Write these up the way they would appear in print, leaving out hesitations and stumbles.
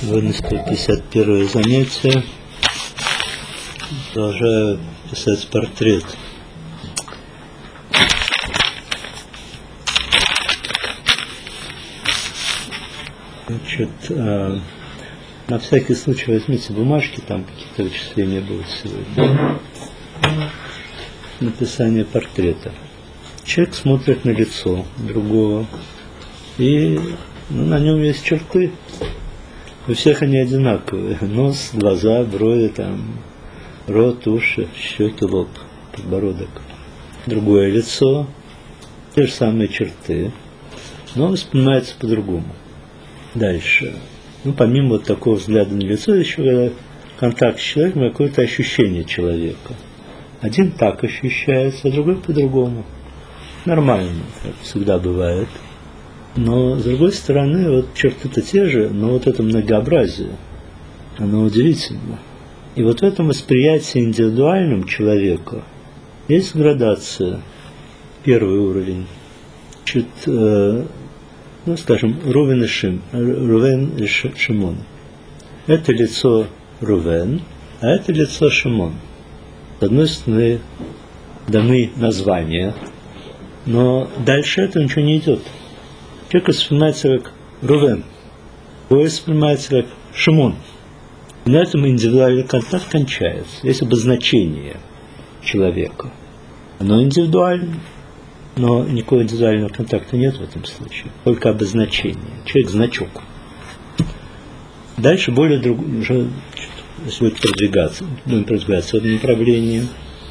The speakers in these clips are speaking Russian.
Сегодня 151 занятие. Продолжаю писать портрет. Значит, на всякий случай возьмите бумажки, там какие-то вычисления будут сегодня. Написание портрета. Человек смотрит на лицо другого, и на нем есть черты. У всех они одинаковые. Нос, глаза, брови, там, рот, уши, щеки, лоб, подбородок. Другое лицо, те же самые черты, но воспринимается по-другому. Дальше. Помимо вот такого взгляда на лицо, еще контакт с человеком, какое-то ощущение человека. Один так ощущается, а другой по-другому. Нормально, как всегда бывает. Но, с другой стороны, вот черты-то те же, но вот это многообразие, оно удивительно. И вот в этом восприятии индивидуальном человека есть градация. Первый уровень. Значит, скажем, Рувен и Шимон. Это лицо Рувен, а это лицо Шимон. С одной стороны, даны названия, но дальше этого ничего не идет. Человек воспринимается как Рувен, другой воспринимается как Шимон. И на этом индивидуальный контакт кончается. Есть обозначение человека. Оно индивидуально, но никакого индивидуального контакта нет в этом случае. Только обозначение. Человек – значок. Дальше более уже будет продвигаться. Будем продвигаться в этом направлении.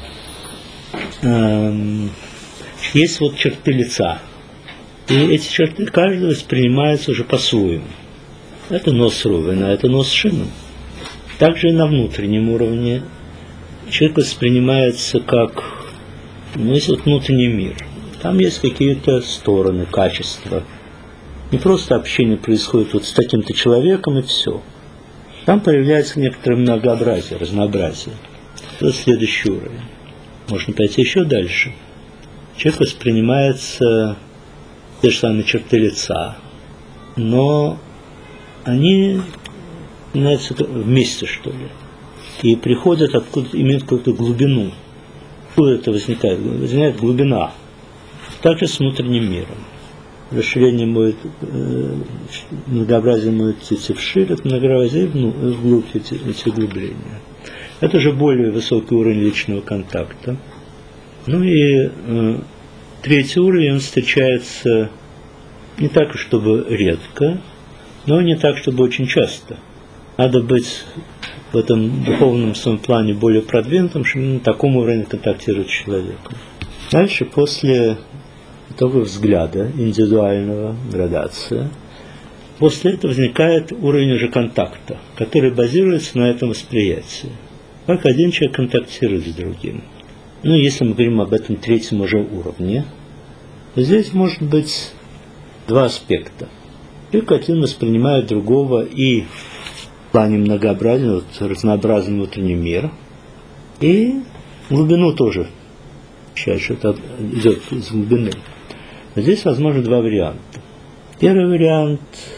Есть вот черты лица. И эти черты каждый воспринимается уже по-своему. Это нос Рувена, это нос Шимон. Также и на внутреннем уровне человек воспринимается как, есть вот внутренний мир. Там есть какие-то стороны, качества. Не просто общение происходит вот с таким-то человеком и все. Там появляется некоторое многообразие, разнообразие. Это следующий уровень. Можно пойти еще дальше. Человек воспринимается те же самые черты лица, но они становятся вместе, что ли, и приходят откуда-то, имеют какую-то глубину. Откуда это возникает? Возникает глубина. Также с внутренним миром. Расширение может, многообразие может идти вширь, это многообразие вглубь эти углубления. Это уже более высокий уровень личного контакта. И третий уровень, он встречается не так, чтобы редко, но не так, чтобы очень часто. Надо быть в этом духовном своем плане более продвинутым, чтобы на таком уровне контактировать с человеком. Дальше, после того взгляда индивидуального, градация, после этого возникает уровень уже контакта, который базируется на этом восприятии. Как один человек контактирует с другим. Если мы говорим об этом третьем уже уровне, то здесь может быть два аспекта. Человек один воспринимает другого и в плане многообразия, разнообразный внутренний мир, и глубину тоже. Что-то идет из глубины. Но здесь возможно два варианта. Первый вариант,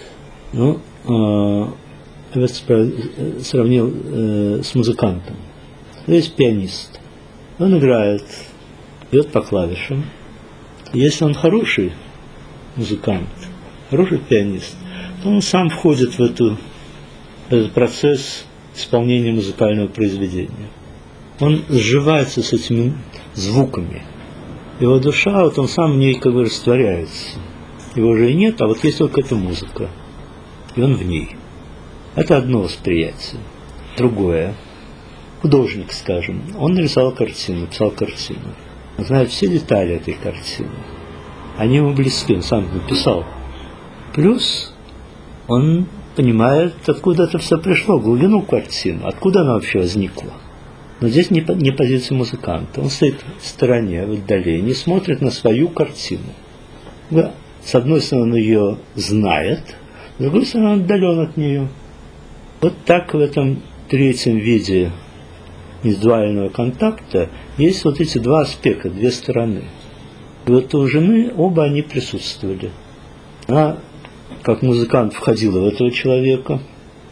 я сравнил с музыкантом. Здесь пианист. Он играет, бьет по клавишам. Если он хороший музыкант, хороший пианист, то он сам входит в этот процесс исполнения музыкального произведения. Он сживается с этими звуками. Его душа, он сам в ней растворяется. Его уже и нет, а есть только эта музыка. И он в ней. Это одно восприятие. Другое. Художник, скажем, он нарисовал картину, писал картину. Он знает все детали этой картины. Они ему близки, он сам написал. Плюс он понимает, откуда это все пришло, глубину картины, откуда она вообще возникла. Но здесь не позиция музыканта. Он стоит в стороне, в отдалении, смотрит на свою картину. С одной стороны, он ее знает, с другой стороны, он отдален от нее. Вот так в этом третьем виде индивидуального контакта есть вот эти два аспекта, две стороны. И вот у жены оба они присутствовали. Она, как музыкант, входила в этого человека,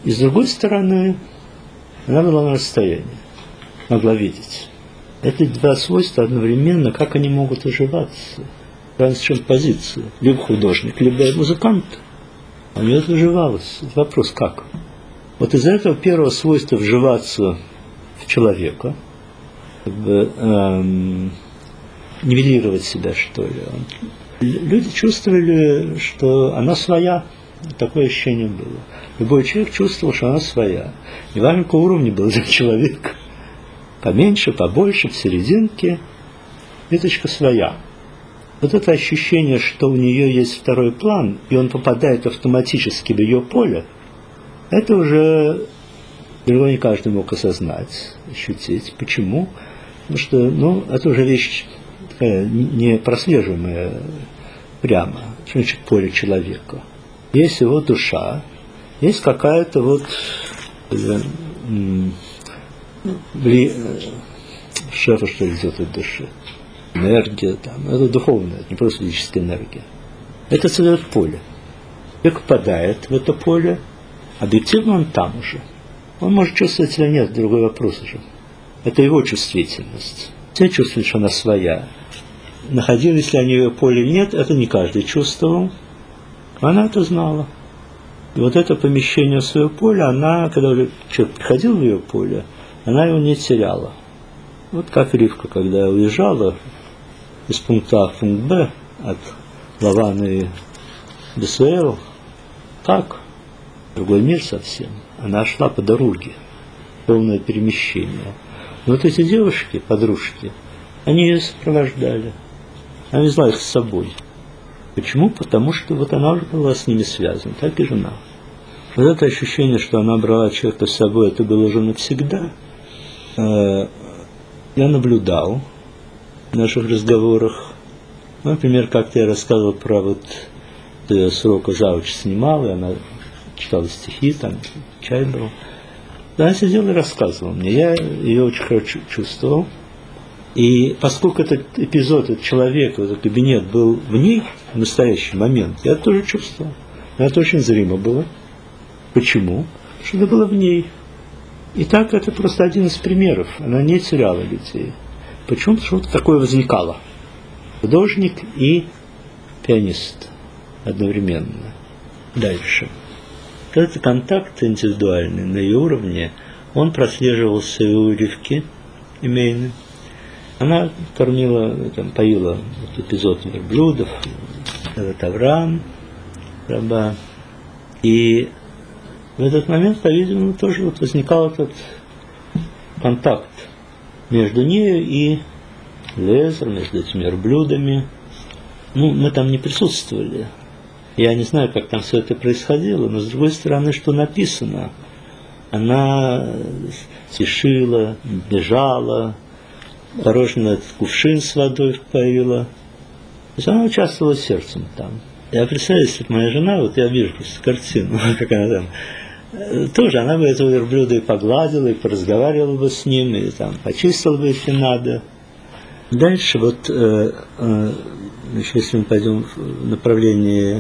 И с другой стороны, она была на расстоянии, могла видеть. Эти два свойства одновременно, как они могут уживаться? Разница в чем позиция. Либо художник, либо музыкант. А у нее это уживалось. Вопрос как? Вот из-за этого первого свойства вживаться в человека, как бы нивелировать себя, что ли. Люди чувствовали, что она своя. Такое ощущение было. Любой человек чувствовал, что она своя. Неважно, какого уровня был этот человек. Поменьше, побольше, в серединке. Ниточка своя. Вот это ощущение, что у нее есть второй план, и он попадает автоматически в ее поле, это уже далеко не каждый мог осознать, ощутить. Почему? Потому что, это уже вещь такая не прослеживаемая прямо. Что значит поле человека? Есть его душа, есть какая-то шефа, что ли, идет от души. Энергия там, это духовная, это не просто физическая энергия. Это создает поле. Человек попадает в это поле, объективно он там уже. Он может чувствовать или нет, другой вопрос уже. Это его чувствительность. Все чувствуют, что она своя. Находились ли они в ее поле или нет, это не каждый чувствовал. Она это знала. И вот это помещение в свое поле, она, когда уже человек приходил в ее поле, она его не теряла. Вот как Ривка, когда уезжала из пункта А в пункт Б от Лавана и Бесуэла, так, другой мир совсем. Она шла по дороге, полное перемещение. Но вот эти девушки, подружки, они ее сопровождали. Она везла их с собой. Почему? Потому что вот она уже была с ними связана, так и жена. Вот это ощущение, что она брала человека с собой, это было уже навсегда. Я наблюдал в наших разговорах. Например, как-то я рассказывал про с урока завуч снимал, и она читала стихи, там чай был. Она сидела и рассказывала мне. Я ее очень хорошо чувствовал. И поскольку этот эпизод, этот человек, этот кабинет был в ней в настоящий момент, я тоже чувствовал. Это очень зримо было. Почему? Потому что это было в ней. И так это просто один из примеров. Она не теряла людей. Почему? Потому что вот такое возникало. Художник и пианист одновременно. Дальше. Этот контакт индивидуальный на ее уровне, он прослеживался и у Ривки Имейны. Она кормила, поила эпизод верблюдов, этот Авраам, раба. И в этот момент, по-видимому, тоже возникал этот контакт между нею и Лезером, между этими верблюдами. Мы там не присутствовали. Я не знаю, как там все это происходило, но с другой стороны, что написано. Она спешила, бежала, осторожно этот кувшин с водой поила. То есть она участвовала сердцем там. Я представляю, если моя жена, я вижу просто картину, как она там, тоже она бы этого верблюда и погладила, и поразговаривала бы с ним, и там почистила бы, если надо. Дальше если мы пойдем в направлении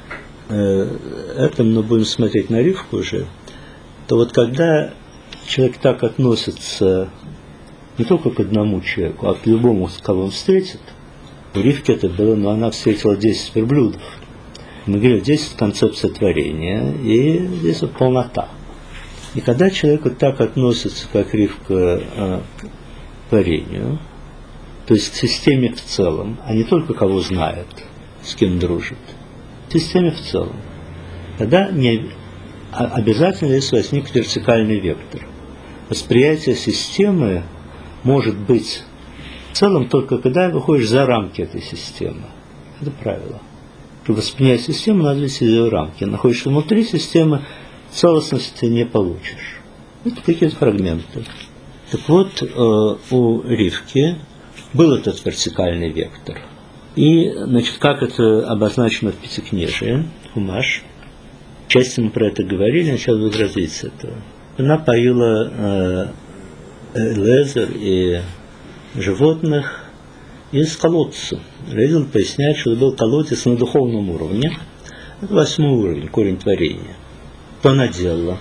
этом, но будем смотреть на Ривку уже, то когда человек так относится не только к одному человеку, а к любому, кого он встретит, у Ривки это было, но она встретила 10 верблюдов. Мы говорим, 10 концепция творения, и здесь полнота. И когда человек так относится, как Ривка, к творению, то есть к системе в целом, а не только кого знает, с кем дружит, к системе в целом, тогда обязательно здесь возник вертикальный вектор. Восприятие системы может быть в целом только когда выходишь за рамки этой системы. Это правило. Чтобы воспринять систему, надо выйти из ее рамки. Находишься внутри системы, целостности ты не получишь. Это какие-то фрагменты. Так вот, у Ривки был этот вертикальный вектор. И, как это обозначено в Пятикнижии, Хумаш, части мы про это говорили, а сейчас буду развить с этого. Она поила Лезер и животных из колодца. Рейзен поясняет, что это был колодец на духовном уровне. Это 8 уровень, корень творения. Что она делала?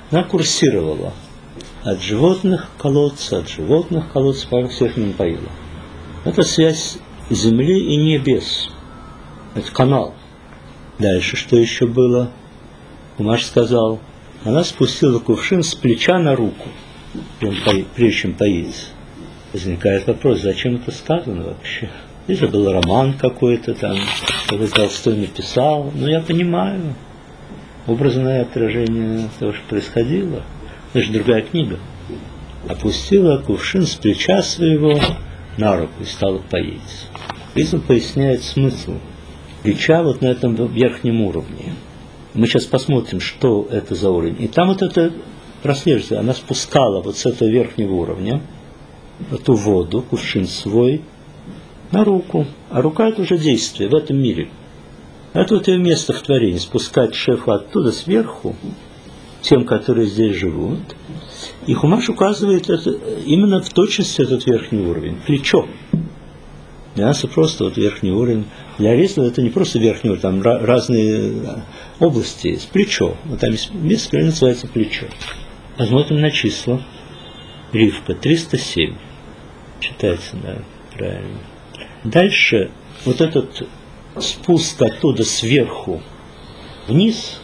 она курсировала от животных колодца, пока всех не напоила. Это связь земли и небес. Это канал. Дальше, что еще было? Хумаш сказал, она спустила кувшин с плеча на руку, прежде чем поить. Возникает вопрос, зачем это сказано вообще? Это был роман какой-то там, который Толстой написал. Но я понимаю, образное отражение того, что происходило. Это же другая книга. Опустила кувшин с плеча своего на руку и стала поить. Ризм поясняет смысл плеча вот на этом верхнем уровне. Мы сейчас посмотрим, что это за уровень. И там вот это прослеживается. Она спускала вот с этого верхнего уровня эту воду, кувшин свой, на руку. А рука – это уже действие в этом мире. Это вот ее место в творении. Спускать шефу оттуда сверху, тем, которые здесь живут. И Хумаш указывает это, именно в точности этот верхний уровень. Плечо. Для нас это просто вот верхний уровень. Для Ризла это не просто верхний уровень, там разные области есть. Плечо. Вот там есть место, которое называется плечо. Посмотрим на числа. Ривка 307. Читается, да, правильно. Дальше вот этот спуск оттуда сверху вниз,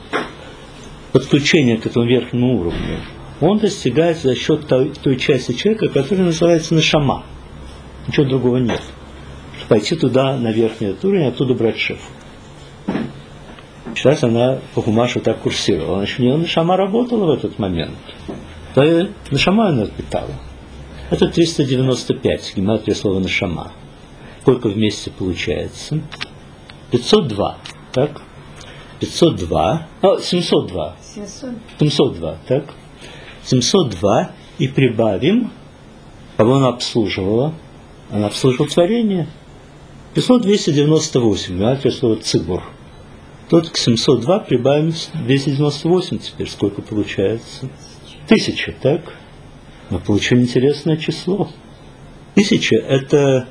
подключение к этому верхнему уровню, он достигается за счет той части человека, которая называется нашама. Ничего другого нет. Пойти туда, на верхний этот уровень, оттуда брать шеф. Сейчас она по Хумашу так курсировала. Значит, у нее нашама работала в этот момент. То нашама она питала. Это 395, гематрия слова нашама. Сколько вместе получается? 502, так? 502, 702. 702, так? 702 и прибавим, кого она обслуживала? Она обслуживала творение. 298, гематрия слова цибур. Тут к 702 прибавим 298 теперь. Сколько получается? 1000, так? Мы получим интересное число. 1000 это,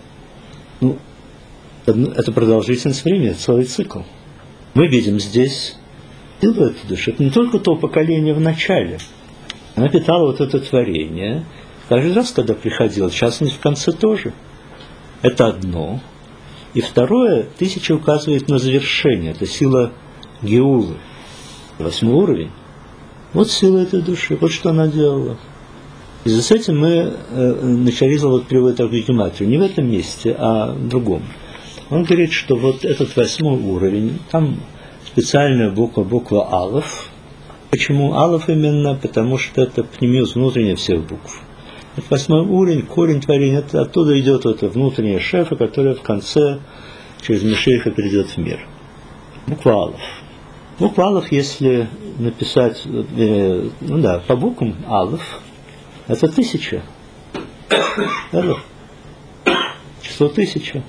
это продолжительность времени, это целый цикл. Мы видим здесь силу этой души. Это не только то поколение в начале. Она питала вот это творение. Каждый раз, когда приходила, в частности, в конце тоже. Это одно. И второе, 1000 указывает на завершение. Это сила Геулы. 8 уровень. Вот сила этой души. Вот что она делала. И с этим мы Начаризл вот приводит такую гематрию. Не в этом месте, а в другом. Он говорит, что вот этот 8 уровень, там специальная буква Алеф. Почему Алеф именно? Потому что это пнемиус внутренняя всех букв. Это 8 уровень, корень творения, это оттуда идет это внутренняя шефа, которая в конце через Мишеха перейдет в мир. Буква Алеф. Буква Алеф, если написать, по буквам Алеф, это 1000. Алеф. Число 1000.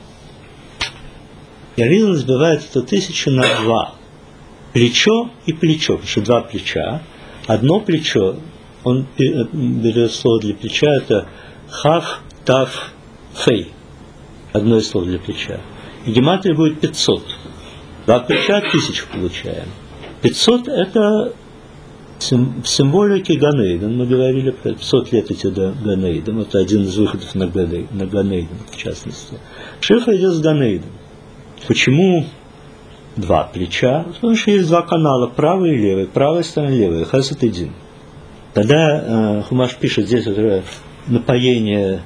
И Аризл разбивает это 1000 на 2. Плечо и плечо, потому что 2 плеча. Одно плечо, он берет слово для плеча, это хав, тав, фей. Одно из слов для плеча. И гематрия будет 500. 2 плеча, 1000 получаем. 500 это в символике Ганейден. Мы говорили про 500 лет идти до Ганейден. Это один из выходов на Ганейден, в частности. Шифа идет с Ганейден. Почему 2 плеча? Потому что есть 2 канала, правый и левый. Правая сторона, левая. Хасад один. Когда Хумаш пишет здесь напоение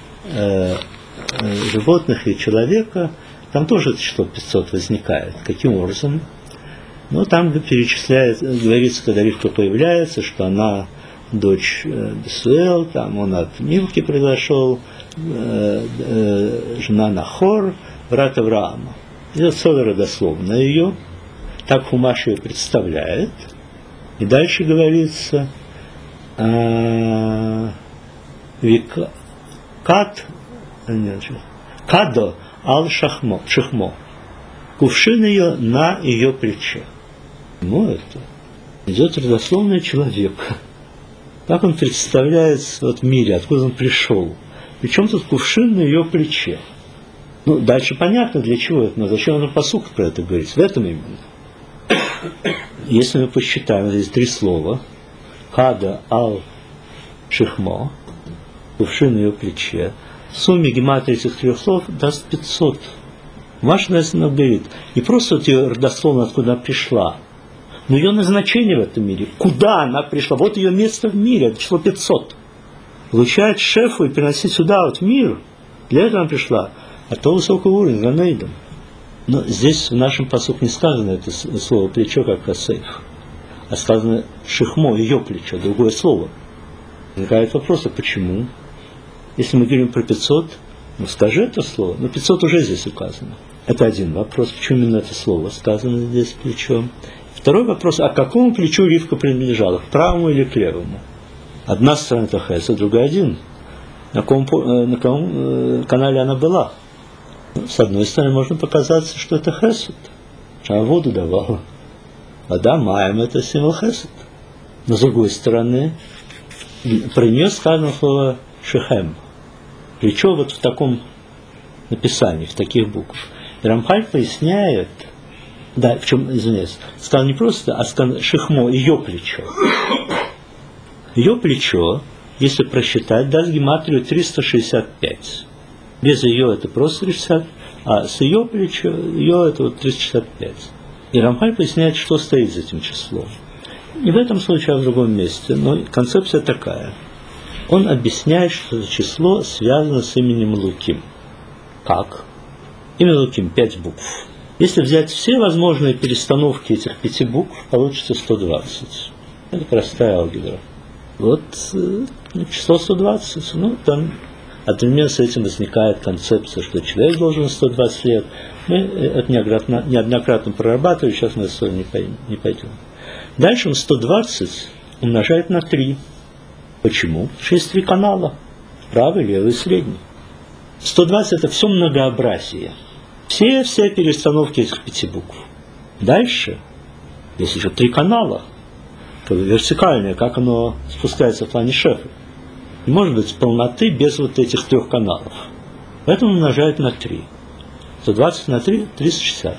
животных и человека, там тоже это число 500 возникает. Каким образом? Ну, там перечисляет, говорится, когда Ривка появляется, что она дочь Бесуэл, там он от Милки произошел, жена Нахор, брат Авраама. Это целая родословная ее. Так Хумаш ее представляет. И дальше говорится Кадо ал-Шахмо, кувшин ее на ее плече. Ну, это идет родословный человек. Как он представляется в мире, откуда он пришел. Причем тут кувшин на ее плече. Ну, дальше понятно, для чего это, но зачем он пасук про это говорит. В этом именно. Если мы посчитаем, здесь 3 слова, Хада ал шихмо, кувшин на ее плече. В сумме гематрия этих трех слов даст 500. Хумаш говорит, не просто вот ее родословно, откуда она пришла, но ее назначение в этом мире. Куда она пришла? Вот ее место в мире, это число 500. Получает шефу и приносить сюда, вот в мир. Для этого она пришла. А то высокого уровня, Ганейдом. Но здесь в нашем пасуке не сказано это слово плечо, как хасейф, а сказано шихмо, ее плечо, другое слово. Возникает вопрос, а почему? Если мы говорим про 500, ну скажи это слово. Но 500 уже здесь указано. Это один вопрос, почему именно это слово сказано здесь плечом. Второй вопрос, а к какому плечу Ривка принадлежала, к правому или к левому? Одна сторона это хесед, другая один. На каком канале она была? С одной стороны, можно показаться, что это хесед, что она воду давала. Вода, маем, это символ хесед. Но с другой стороны, про нее сказано слово шехем. Плечо вот в таком написании, в таких буквах. И Рамхаль поясняет, да, в чем, извиняюсь, сказал не просто, а сказал шихмо, ее плечо. Ее плечо, если просчитать, даст гематрию 365. Без ее это просто 360, а с ее плечо, ее это вот 365. И Рамхаль поясняет, что стоит за этим числом. Не в этом случае, а в другом месте, но концепция такая. Он объясняет, что число связано с именем Луким. Как? Имя Луким 5 букв. Если взять все возможные перестановки этих 5 букв, получится 120. Это простая алгебра. Вот число 120, ну там одновременно с этим возникает концепция, что человек должен 120 лет. Мы это неоднократно прорабатывали, сейчас мы в это не пойдем. Дальше он 120 умножает на 3. Почему? Потому что есть 3 канала. Правый, левый, средний. 120 это все многообразие. Все перестановки этих 5 букв. Дальше есть еще 3 канала. Вертикальное, как оно спускается в плане шефа. Не может быть полноты без вот этих 3 каналов. Поэтому умножают на 3. 120 на 3 – 360.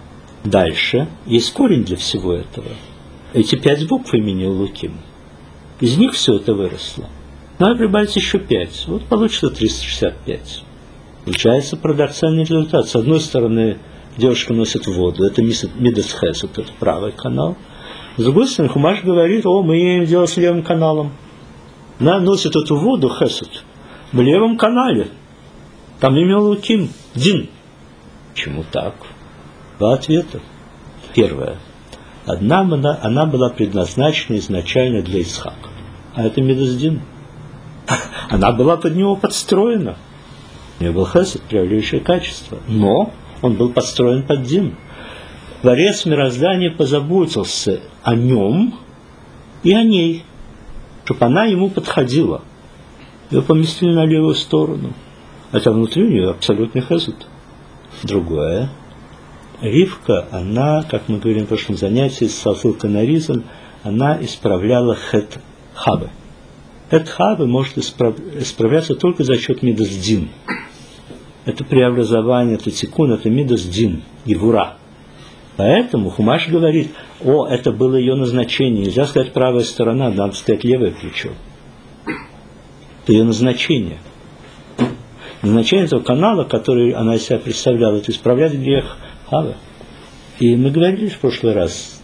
Дальше есть корень для всего этого. Эти 5 букв имени Луким. Из них все это выросло. Надо прибавить еще 5. Вот получится 365. Получается парадоксальный результат. С одной стороны, девушка носит воду. Это мидас хесед, это правый канал. С другой стороны, Хумаш говорит, мы имеем дело с левым каналом. Она носит эту воду, хесед, в левом канале. Там имя Луким, Дин. Почему так? 2 ответа. Первое. Одна она была предназначена изначально для Исхака. А это мидас Дин. Она была под него подстроена. У нее был хесед, проявляющее качество. Но он был подстроен под Дин. Творец мироздания позаботился о нем и о ней, чтобы она ему подходила. Ее поместили на левую сторону. Хотя внутри у нее абсолютный хесед. Другое. Ривка, она, как мы говорим в прошлом занятии, с ссылкой на Ризан, она исправляла хет-хабы. Хет-хабы может исправляться только за счет мидас-дин. Это преобразование, это тикун, это мидас-дин, гевура. Поэтому Хумаш говорит, это было ее назначение. Нельзя сказать правая сторона, надо сказать левое плечо. Это ее назначение. Назначение этого канала, который она из себя представляла, это исправлять грех Хавы. И мы говорили в прошлый раз,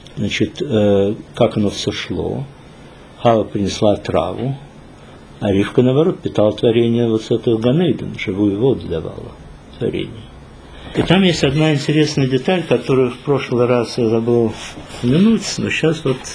как оно все шло. Хава принесла траву, а Ривка, наоборот, питала творение вот с этого Ганейдена, живую воду давала творение. И там есть одна интересная деталь, которую в прошлый раз я забыл упомянуть, но сейчас вот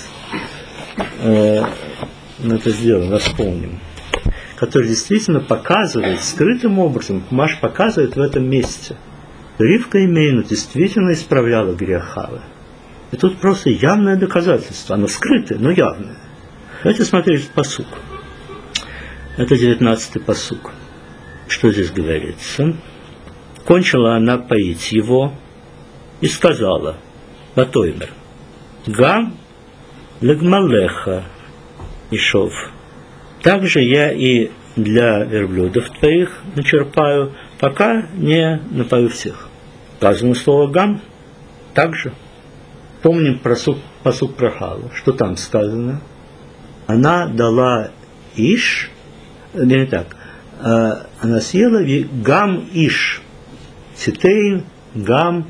мы это сделаем, восполним. Который действительно показывает, скрытым образом, Хумаш показывает в этом месте. Ривка Имейну действительно исправляла грех Хавы. И тут просто явное доказательство. Оно скрытое, но явное. Давайте смотреть пасук. Это 19-й пасук. Что здесь говорится? Кончила она поить его и сказала, Батоймер, Гам легмалеха ишов. Также я и для верблюдов твоих начерпаю, пока не напою всех. Сказано слово гам также. Помним пасук про Хаву. Что там сказано? она дала иш, не так, она съела гам иш, цитейн, гам,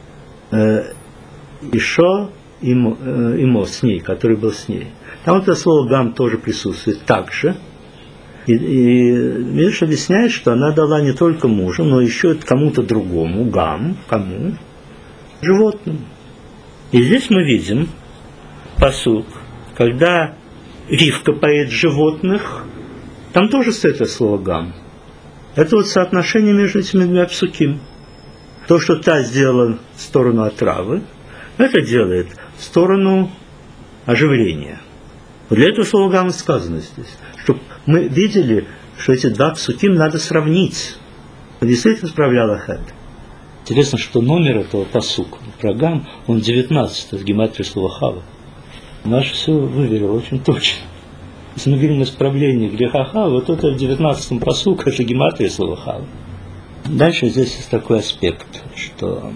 ишо, имо, с ней, который был с ней. Там это слово гам тоже присутствует также. И Мидраш объясняет, что она дала не только мужу, но еще и кому-то другому, гам, кому? Животным. И здесь мы видим пасук, когда Ривка поет животных, там тоже стоит это слово гам. Это вот соотношение между этими двумя псуким. То, что та сделала в сторону отравы, это делает в сторону оживления. Вот для этого слова гам сказано здесь, чтобы мы видели, что эти два псуким надо сравнить. Он действительно справлял их это. Интересно, что номер этого пасука про гам, он 19 в гематрии слова хава. Наш все выверил очень точно. Если мы говорим о исправлении греха хава, вот это в 19-м пасуке, это гематрия слова хава. Дальше здесь есть такой аспект, что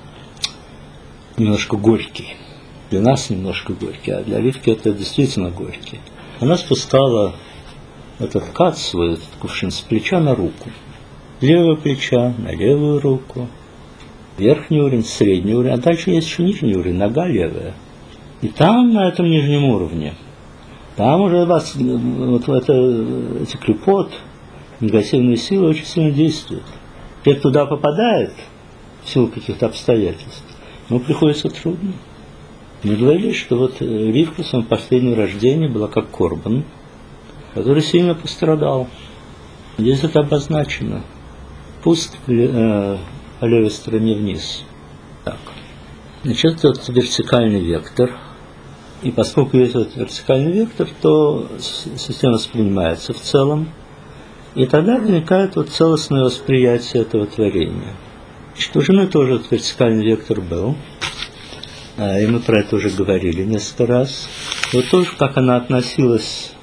немножко горький. Для нас немножко горький, а для Ривки это действительно горький. Она спускала этот кат свой, этот кувшин, с плеча на руку. Левого плеча на левую руку. Верхний уровень, средний уровень, а дальше есть еще нижний уровень, нога левая. И там, на этом нижнем уровне, там уже вот эти клепот, негативные силы очень сильно действуют. Те, кто туда попадает, в силу каких-то обстоятельств, ему приходится трудно. Мы говорили, что вот Ривка в своем последнем рождении была как Корбан, который сильно пострадал. Здесь это обозначено. Пуст по левой стороне вниз. Так. Значит, это вот вертикальный вектор. И поскольку есть вот вертикальный вектор, то система воспринимается в целом. И тогда возникает вот целостное восприятие этого творения. Значит, у жены тоже вот вертикальный вектор был. И мы про это уже говорили несколько раз. Вот тоже, как она относила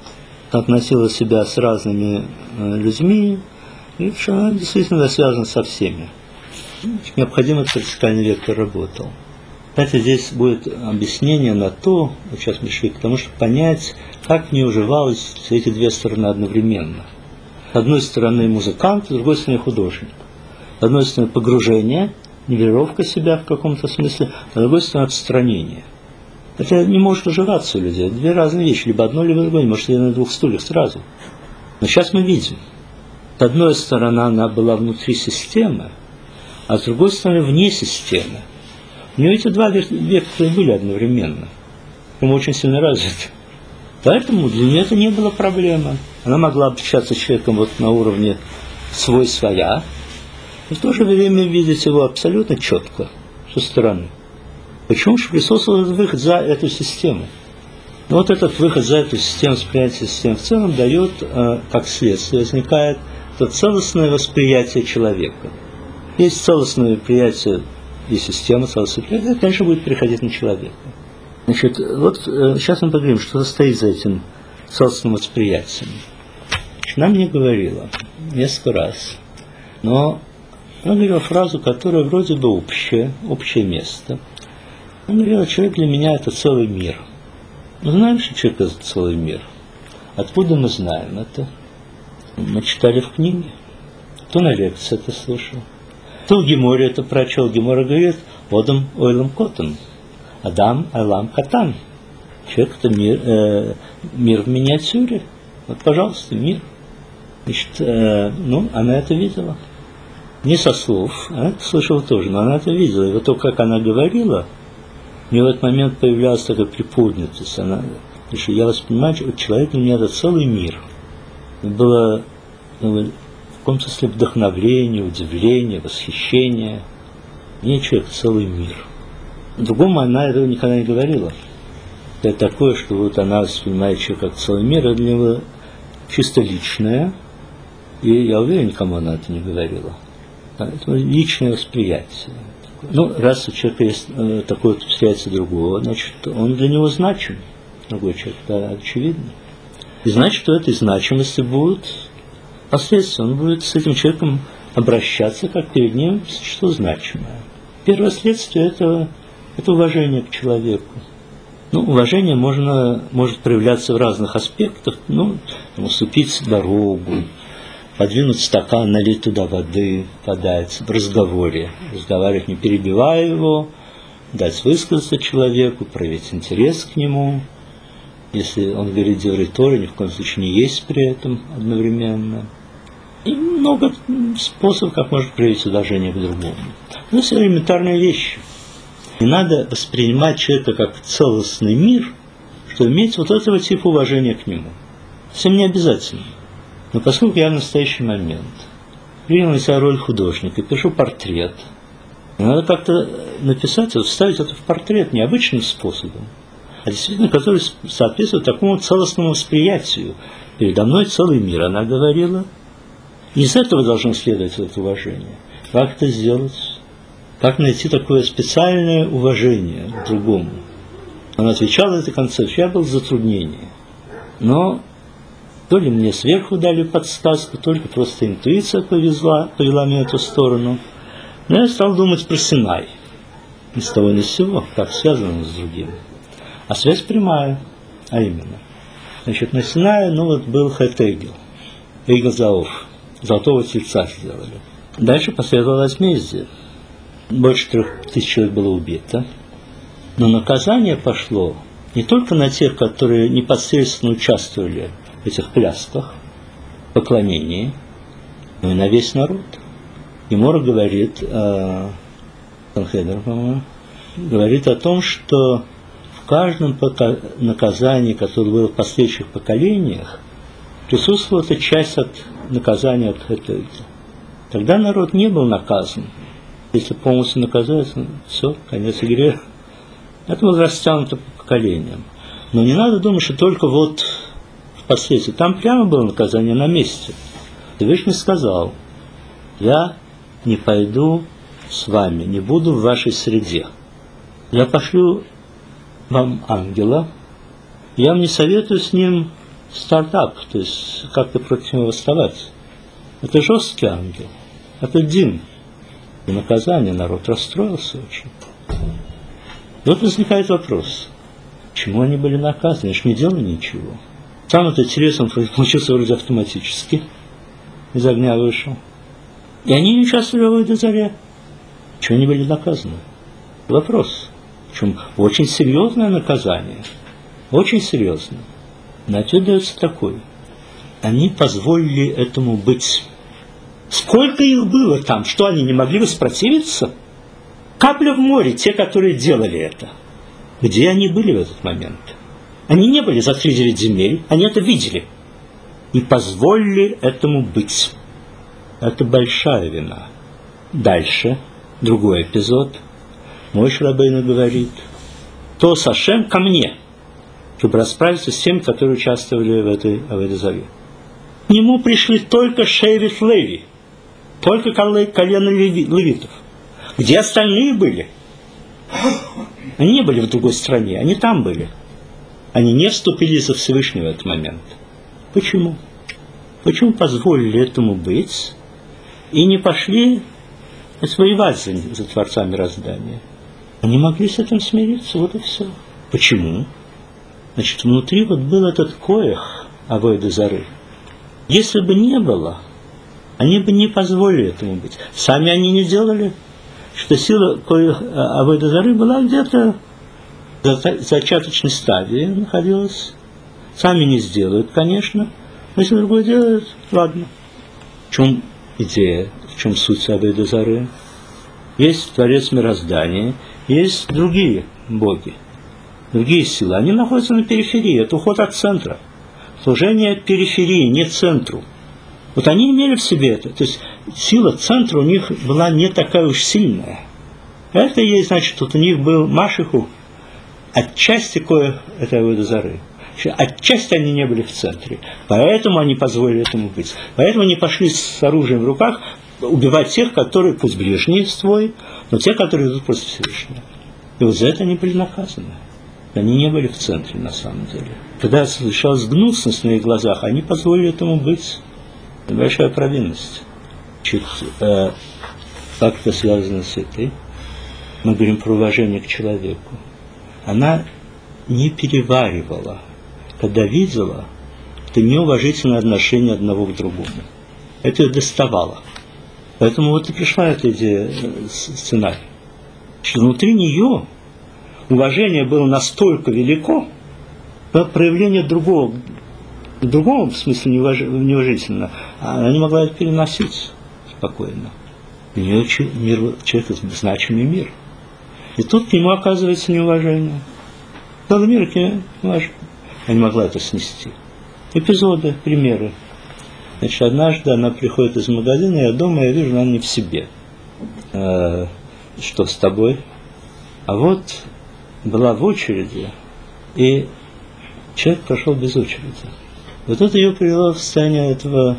себя с разными людьми, и что она действительно связана со всеми. Необходимо, этот вертикальный вектор работал. Кстати, здесь будет объяснение на то, вот сейчас мы шли к тому, чтобы понять, как не уживалось эти две стороны одновременно. С одной стороны музыкант, с другой стороны художник. С одной стороны погружение, нивелировка себя в каком-то смысле, а с другой стороны отстранение. Это не может уживаться у людей. Две разные вещи, либо одно, либо другое, может сидеть на двух стульях сразу. Но сейчас мы видим, с одной стороны она была внутри системы, а с другой стороны вне системы. У нее эти два вектора были одновременно. Мы очень сильно развиты. Поэтому для нее это не было проблемой. Она могла общаться с человеком вот на уровне свой-своя, и в то же время видеть его абсолютно четко со стороны. Почему же присутствовал выход за эту систему? Но вот этот выход за эту систему, восприятие системы в целом дает, как следствие, возникает это целостное восприятие человека. Есть целостное восприятие и система, целостное восприятие, это, конечно, будет переходить на человека. Значит, вот сейчас мы поговорим, что стоит за этим целостным восприятием. Значит, она мне говорила несколько раз, но она говорила фразу, которая вроде бы общее место. Она говорила, человек для меня это целый мир. Мы знаем, что человек это целый мир. Откуда мы знаем это? Мы читали в книге. Кто на лекции это слышал? Кто в Геморе это прочел? Гемора говорит, Одам ойлам котан. Адам айлам катан. Человек это мир в миниатюре. Вот, пожалуйста, мир. Значит, она это видела. Не со слов, она это слышала тоже, но она это видела. И вот то, как она говорила, у нее в этот момент появлялась такая приподнятость. Она, что я воспринимаю, что человек для меня это целый мир. Было в каком-то смысле вдохновление, удивление, восхищение. Мне человек целый мир. Другому она этого никогда не говорила. Это такое, что вот она воспринимает человека как целый мир, это для него чисто личное. И я уверен, никому она это не говорила. Это личное восприятие. Раз у человека есть такое восприятие другого, значит, он для него значим, другой человек, это очевидно. И значит, что этой значимости будут последствия. Он будет с этим человеком обращаться, как перед ним существо значимое. Первое следствие – это уважение к человеку. Ну, уважение может проявляться в разных аспектах. Ну, уступить дорогу, подвинуть стакан, налить туда воды, подать в разговоре. Разговаривать, не перебивая его, дать высказаться человеку, проявить интерес к нему. Если он говорит Девриторе, ни в коем случае не есть при этом одновременно. И много способов, как можно проявить уважение к другому. Но это элементарные вещи. Не надо воспринимать человека как целостный мир, чтобы иметь вот этого типа уважения к нему. Совсем не обязательно. Но поскольку я в настоящий момент принял на себя роль художника, пишу портрет, надо как-то написать, вставить это в портрет необычным способом, а действительно, который соответствует такому целостному восприятию. Передо мной целый мир, она говорила. Из этого должно следовать это уважение. Как это сделать? Как найти такое специальное уважение к другому? Она отвечала на эту концепцию, я был в затруднении. Но то ли мне сверху дали подсказку, только просто интуиция повела меня в эту сторону. Но я стал думать про Синай. Ни с того ни с сего, как связано с другим. А связь прямая, а именно. Значит, на Синае, был Хет Эгел. Эгел Заоф. Золотого тельца сделали. Дальше последовало возмездие. Больше 3000 человек было убито. Но наказание пошло не только на тех, которые непосредственно участвовали в этих плясках, поклонении, но и на весь народ. И Мора говорит, Санхедер, по-моему, говорит о том, что в каждом наказании, которое было в последующих поколениях, присутствовала эта часть от наказания от Хетегеля. Тогда народ не был наказан. Если полностью наказать, все, конец игры. Это было растянуто по поколениям. Но не надо думать, что только впоследствии. Там прямо было наказание на месте. Всевышний сказал: я не пойду с вами, не буду в вашей среде. Я пошлю вам ангела, я вам не советую с ним стартап, то есть как-то против него восставать. Это жесткий ангел, это Дин. И наказание, народ расстроился очень. И вот возникает вопрос, почему они были наказаны? Они же не делали ничего. Сам этот интерес он получился вроде автоматически, из огня вышел. И они не участвовали в этой заре. Почему они были наказаны? Вопрос. Причем очень серьезное наказание. Очень серьезное. Но ответ дается такой. Они позволили этому быть. Сколько их было там? Что, они не могли воспротивиться? Капля в море, те, которые делали это. Где они были в этот момент? Они не были за 3-9 земель, они это видели. И позволили этому быть. Это большая вина. Дальше, другой эпизод. Моше Рабейну говорит: то Сашем ко мне, чтобы расправиться с теми, которые участвовали в этой заре. К нему пришли только Шевит Леви, только колено левитов. Где остальные были? Они не были в другой стране, они там были. Они не вступили за Всевышнего в этот момент. Почему? Почему позволили этому быть и не пошли воевать за Творца мироздания? Они могли с этим смириться, вот и все. Почему? Значит, внутри был этот коэх авойда зары. Если бы не было, они бы не позволили этому быть. Сами они не делали, что сила коэх авойда зары была где-то в зачаточной стадии находилась. Сами не сделают, конечно, но если другой делает, ладно. В чем идея, в чем суть авойда зары? Есть Творец мироздания, есть другие боги, другие силы. Они находятся на периферии, это уход от центра. Служение периферии, не центру. Вот они имели в себе это. То есть сила центра у них была не такая уж сильная. Это и есть, значит, у них был Машиху, отчасти кое этой авойда зары. Отчасти они не были в центре. Поэтому они позволили этому быть. Поэтому они пошли с оружием в руках убивать тех, которые, пусть ближние свой, но те, которые идут против Всевышнего. И вот за это они были наказаны. Они не были в центре, на самом деле. Когда случалась гнусность на их глазах, они позволили этому быть. Это большая провинность. Как это связано с этой? Мы говорим про уважение к человеку. Она не переваривала, когда видела это неуважительное отношение одного к другому. Это ее доставало. Поэтому вот и пришла эта идея, сценарий, что внутри нее уважение было настолько велико, что проявление другого, в другом смысле неуважительно, она не могла это переносить спокойно. У нее человек – значимый мир. И тут к нему оказывается неуважение. Целый мир к нему неуважение. Она не могла это снести. Эпизоды, примеры. Значит, однажды она приходит из магазина, я дома, я вижу, она не в себе. Что с тобой? А вот была в очереди, и человек прошел без очереди. Вот это ее привело в состояние этого,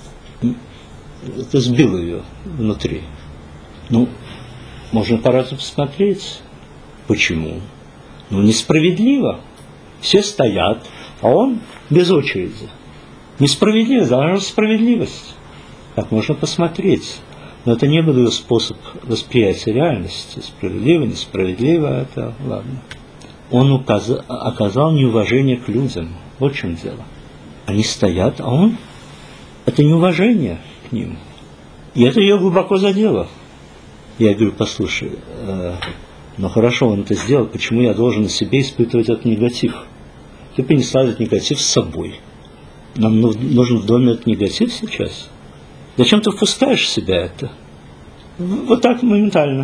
это сбило ее внутри. Ну, можно по-разному посмотреть. Почему? Ну, несправедливо. Все стоят, а он без очереди. Несправедливость, должна быть справедливость. Так можно посмотреть. Но это не был ее способ восприятия реальности. Справедливо, несправедливо, это ладно. Он оказал неуважение к людям. Вот в чем дело. Они стоят, а он... Это неуважение к ним. И это ее глубоко задело. Я говорю, послушай, ну хорошо, он это сделал, почему я должен на себе испытывать этот негатив? Ты принесла этот негатив с собой. Нам нужен в доме этот негатив сейчас? Зачем ты впускаешь в себя это? Вот так моментально.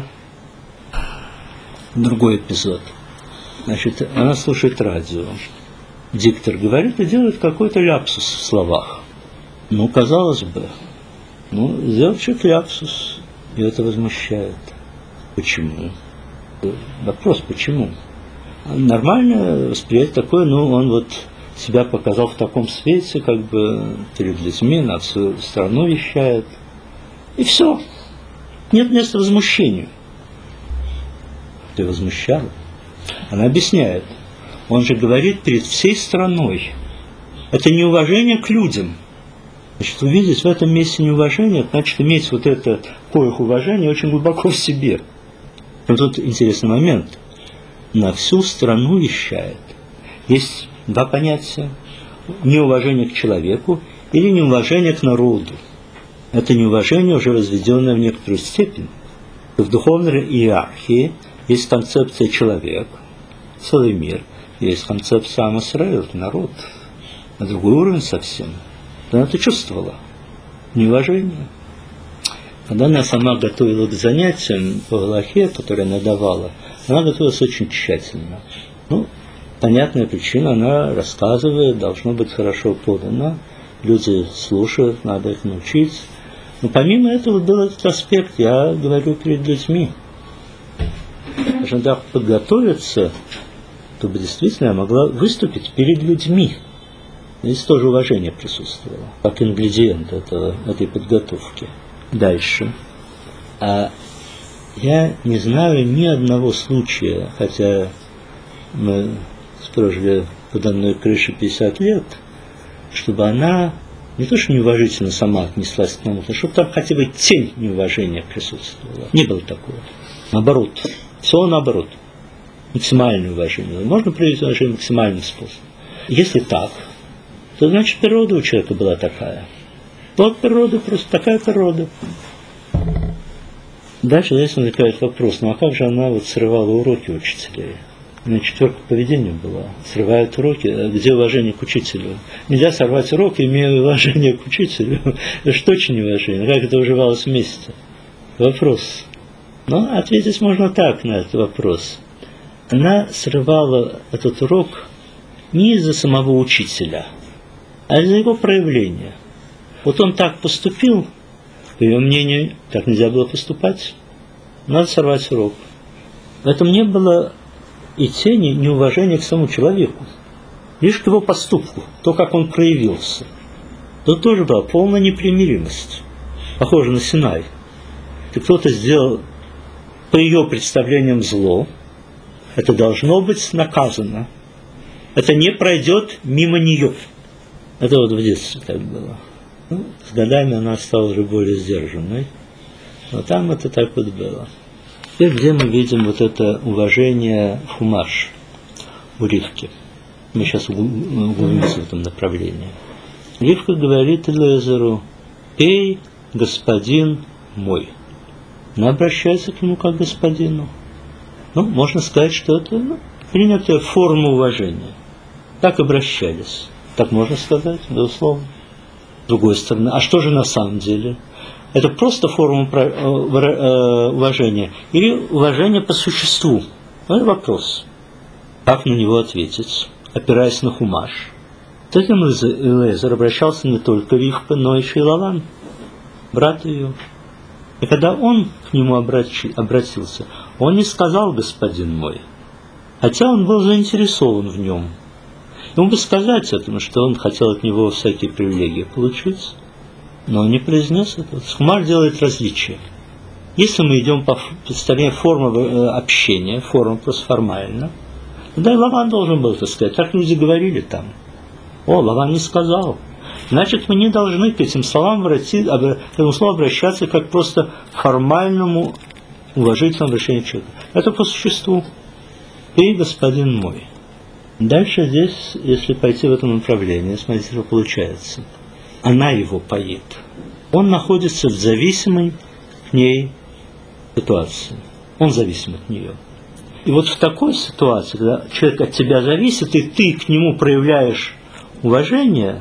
Другой эпизод. Значит, она слушает радио. Диктор говорит и делает какой-то ляпсус в словах. Ну, казалось бы, сделать чуть ляпсус, и это возмущает. Почему? Вопрос, почему? Нормально восприятие такое, он вот себя показал в таком свете, как бы перед людьми, на всю страну вещает. И все. Нет места возмущению. Ты возмущала? Она объясняет. Он же говорит перед всей страной. Это неуважение к людям. Значит, увидеть в этом месте неуважение, значит, иметь вот это коих уважение очень глубоко в себе. Но тут интересный момент. На всю страну вещает. Есть два понятия. Неуважение к человеку или неуважение к народу. Это неуважение, уже возведенное в некоторую степень. В духовной иерархии есть концепция человек, целый мир. Есть концепция Ам Исраэль, народ. На другой уровень совсем. Она это чувствовала. Неуважение. Когда она сама готовила к занятиям по галахе, которые она давала, она готовилась очень тщательно. Понятная причина, она рассказывает, должно быть хорошо подано. Люди слушают, надо их научить. Но помимо этого был этот аспект, я говорю перед людьми. Надо подготовиться, чтобы действительно я могла выступить перед людьми. Здесь тоже уважение присутствовало, как ингредиент этой подготовки. Дальше. Я не знаю ни одного случая, хотя мы прожили под одной крышей 50 лет, чтобы она не то что неуважительно сама отнеслась к тому, но чтобы там хотя бы тень неуважения присутствовала. Не было такого. Наоборот. Все наоборот. Максимальное уважение. Можно проявить уважение максимальным способом. Если так, то значит природа у человека была такая. Вот природа, просто такая природа. Дальше здесь возникает вопрос, а как же она срывала уроки учителей? На четверка поведения была. Срывают уроки, где уважение к учителю? Нельзя сорвать урок, имея уважение к учителю. Это же точно неуважение. Как это уживалось вместе? Вопрос. Но ответить можно так на этот вопрос. Она срывала этот урок не из-за самого учителя, а из-за его проявления. Вот он так поступил, по ее мнению, так нельзя было поступать. Надо сорвать урок. В этом не было и тени неуважения к самому человеку, лишь к его поступку, то, как он проявился. Тут тоже была полная непримиримость, похоже на Синай. И кто-то сделал по ее представлениям зло, это должно быть наказано. Это не пройдет мимо нее. Это в детстве так было. С годами она стала уже более сдержанной, но там это так было. Теперь где мы видим это уважение Хумаш? у Ривки. Мы сейчас углубимся в этом направлении. Ривка говорит Элиэзеру: «Эй, господин мой». Она обращается к нему как к господину. Ну, можно сказать, что это принятая форма уважения. Так обращались. Так можно сказать, безусловно. С другой стороны, а что же на самом деле? Это просто форма уважения или уважение по существу? Это вопрос. Как на него ответить, опираясь на Хумаш? С этим Элиэзер обращался не только Ривка, но еще и Лаван, брат ее. И когда он к нему обратился, он не сказал «господин мой», хотя он был заинтересован в нем. Ему бы сказать этому, что он хотел от него всякие привилегии получить, но он не произнес этого. Хумаш делает различия. Если мы идем по представлению формы общения, форма просто формально, да и Лаван должен был это сказать. Так люди говорили там. О, Лаван не сказал. Значит, мы не должны к этим словам обращаться как просто формальному уважительному обращению к человеку. Это по существу. Ты, господин мой. Дальше здесь, если пойти в этом направлении, смотрите, что получается. Она его поит. Он находится в зависимой к ней ситуации. Он зависим от нее. И вот в такой ситуации, когда человек от тебя зависит, и ты к нему проявляешь уважение,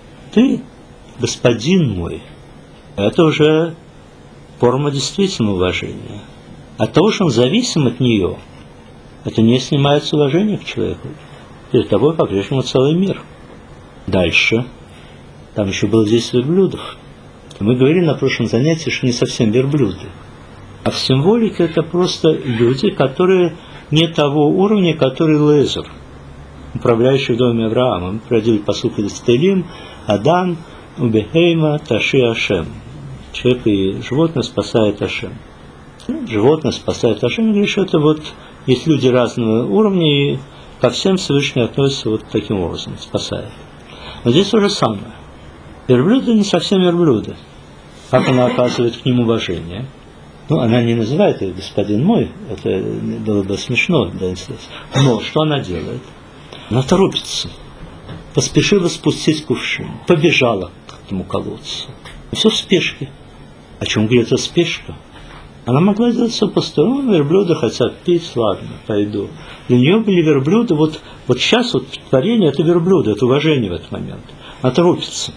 ты, господин мой, это уже форма действительно уважения. От того, что он зависим от нее, это не снимает с уважения к человеку. Перед тобой по-прежнему целый мир. Дальше. Там еще было 10 верблюдов. Мы говорили на прошлом занятии, что не совсем верблюды. А в символике это просто люди, которые не того уровня, который Элиэзер, управляющий в доме Авраама. Мы проводили посук из Телим, Адам, Убехейма, Таши Ашем. Человек и животное спасает Ашем. Животное спасает Ашем. Говорит, что это вот есть люди разного уровня, и ко всем Всевышний относится вот таким образом, спасает. Но здесь то же самое. Верблюды не совсем верблюды. Как она оказывает к ним уважение? Ну, она не называет их господин мой, это было бы смешно, да, но что она делает? Она торопится, поспешила спустить кувшин, побежала к этому колодцу. И все в спешке. О чем говорит эта спешка? Она могла сделать все по-старому, верблюды хотят пить, ладно, пойду. Для нее были верблюды, вот сейчас вот творение это верблюды, это уважение в этот момент. Она торопится.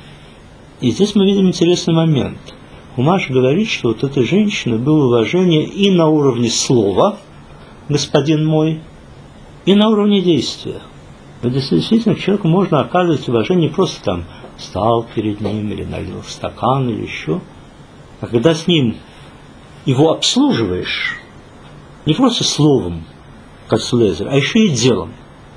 И здесь мы видим интересный момент. Хумаш говорит, что вот этой женщине было уважение и на уровне слова, господин мой, и на уровне действия. Вот действительно к человеку можно оказывать уважение не просто там встал перед ним или налил стакан или еще, а когда с ним его обслуживаешь, не просто словом, как с Элиэзером, а еще и делом.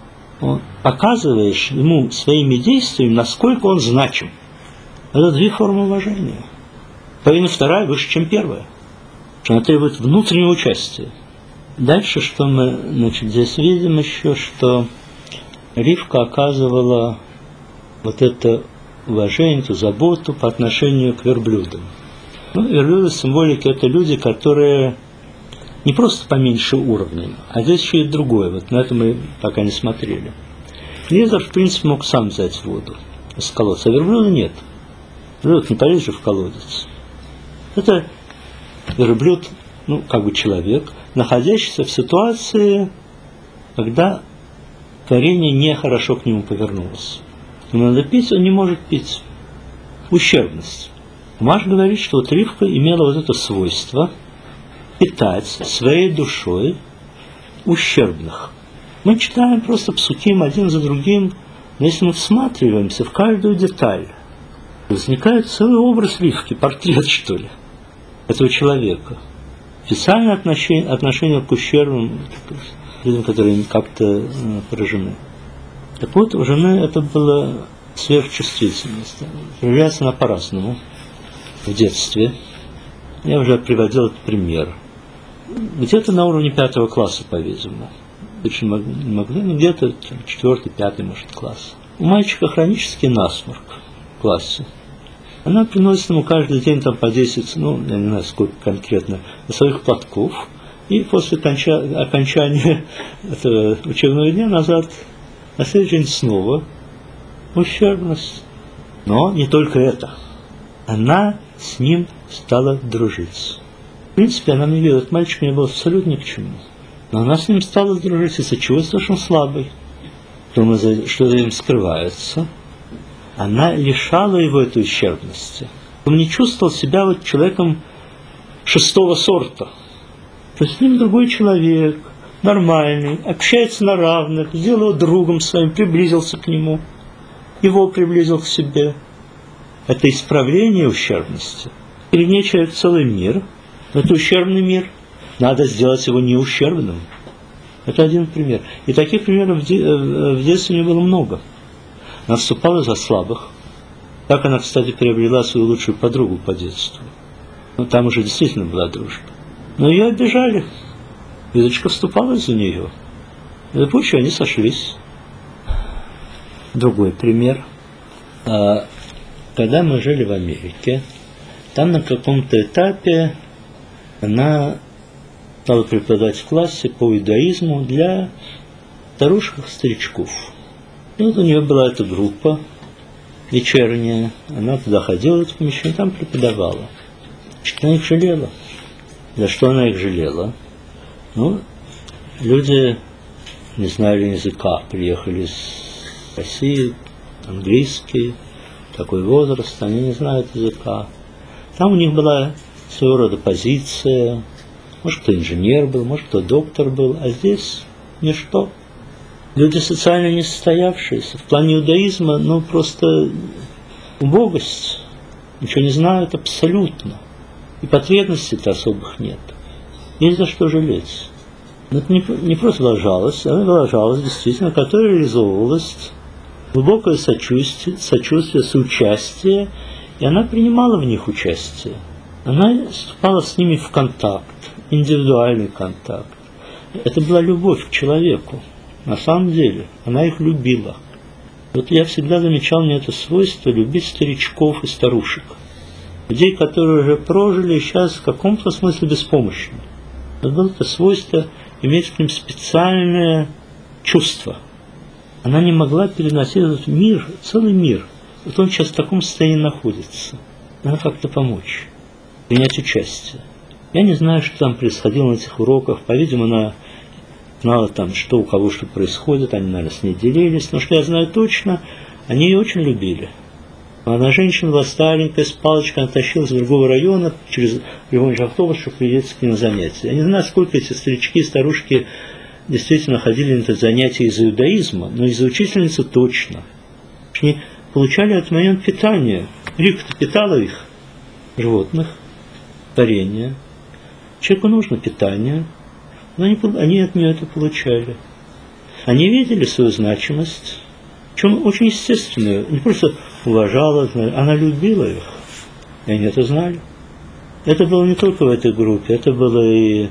Показываешь ему своими действиями, насколько он значим. Это две формы уважения. Половина вторая выше, чем первая. Что она требует внутреннего участия. Дальше, что мы здесь видим еще, что Ривка оказывала вот это уважение, эту заботу по отношению к верблюдам. Верблюды в символике это люди, которые не просто поменьше уровнем, а здесь еще и другое. Вот на это мы пока не смотрели. Элиэзер, в принципе, мог сам взять воду из колодца, а верблюда нет. Верблюд не полез же в колодец. Это верблюд, как бы человек, находящийся в ситуации, когда творение нехорошо к нему повернулось. Ему надо пить, он не может пить. Ущербность. Хумаш говорит, что вот Ривка имела вот это свойство питать своей душой ущербных. Мы читаем просто псуким один за другим, но если мы всматриваемся в каждую деталь, возникает целый образ Ривки, портрет, что ли, этого человека. Официальное отношение к ущербным, людям, которые как-то поражены. Так вот, у жены это была сверхчувствительность. Проявляется она по-разному. В детстве. Я уже приводил этот пример. Где-то на уровне 5 класса, по-видимому. Очень не могли, но где-то 4-5, может, класс. У мальчика хронический насморк в классе. Она приносит ему каждый день там по 10, я не знаю, сколько конкретно, своих платков, И после окончания этого учебного дня назад, на следующий день снова ущербность. Но не только это. Она с ним стала дружить. В принципе, она мне видела, этот мальчик мне был абсолютно ни к чему. Но она с ним стала дружить, из-за чего я слишком слабый. Думаю, что за ним скрывается. Она лишала его этой ущербности. Он не чувствовал себя вот человеком 6-го сорта. То есть с ним другой человек, нормальный, общается на равных, сделал его другом своим, приблизился к нему, его приблизил к себе. Это исправление ущербности. Перед ней человек целый мир, но это ущербный мир. Надо сделать его неущербным. Это один пример. И таких примеров в детстве у нее было много. Она вступала за слабых. Так она, кстати, приобрела свою лучшую подругу по детству. Но там уже действительно была дружба. Но ее обижали. Лизочка вступала за нее. И позже они сошлись. Другой пример. Когда мы жили в Америке, там на каком-то этапе она стала преподавать в классе по иудаизму для старушек, старичков. И вот у нее была эта группа вечерняя. Она туда ходила, в это помещение, там преподавала. Она их жалела. За что она их жалела? Ну, люди не знали языка, приехали из России, английский, такой возраст, они не знают языка. Там у них была своего рода позиция, может, кто инженер был, может, кто доктор был, а здесь ничто. Люди социально несостоявшиеся. В плане иудаизма, ну, просто убогость. Ничего не знают абсолютно. И потребностей-то особых нет. Есть за что жалеть. Но это не просто была жалость, она была жалость, действительно, которая реализовывалась, глубокое сочувствие, соучастие, и она принимала в них участие. Она вступала с ними в контакт, индивидуальный контакт. Это была любовь к человеку. На самом деле, она их любила. Вот я всегда замечал мне это свойство любить старичков и старушек. Людей, которые уже прожили, и сейчас в каком-то смысле беспомощны. Вот было это свойство иметь к ним специальное чувство. Она не могла переносить этот мир, целый мир. Вот он сейчас в таком состоянии находится. Надо как-то помочь, принять участие. Я не знаю, что там происходило на этих уроках. По-видимому, она знала там, что у кого что происходит. Они, наверное, с ней делились. Но что я знаю точно, они ее очень любили. Она женщина была старенькая, с палочкой, она тащилась с другого района через регионный автобус, чтобы приехать к ним на занятия. Я не знаю, сколько эти старички и старушки действительно ходили на это занятие из иудаизма, но из-за учительницы точно. Они получали от момент питания. Рика-то питала их, животных, творение. Человеку нужно питание, но они от нее это получали. Они видели свою значимость, причем очень естественную, не просто уважала, она любила их, и они это знали. Это было не только в этой группе, это было и